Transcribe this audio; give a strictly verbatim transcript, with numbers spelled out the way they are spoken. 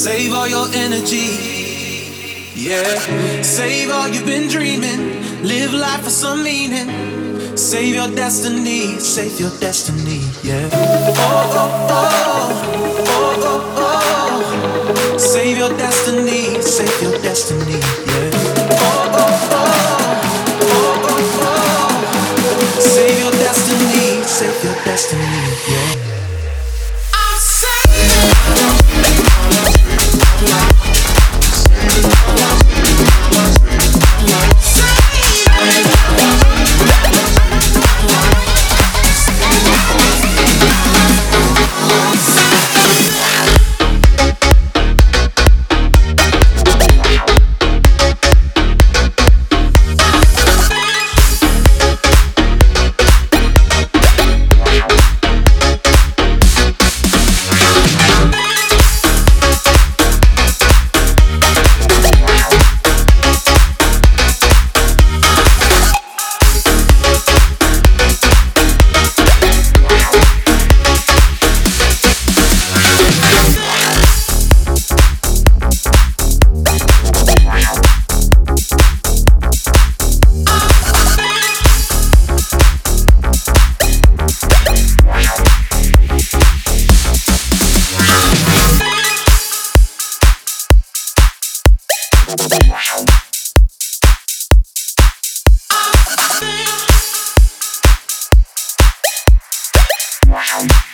Save all your energy, yeah. Save all you've been dreaming. Live life for some meaning. Save your destiny, save your destiny, yeah. Oh, oh, oh, oh, oh, oh. Save your destiny, save your destiny, yeah. Oh, oh, oh, oh, oh, oh. Save your destiny, save your destiny, yeah. Wow.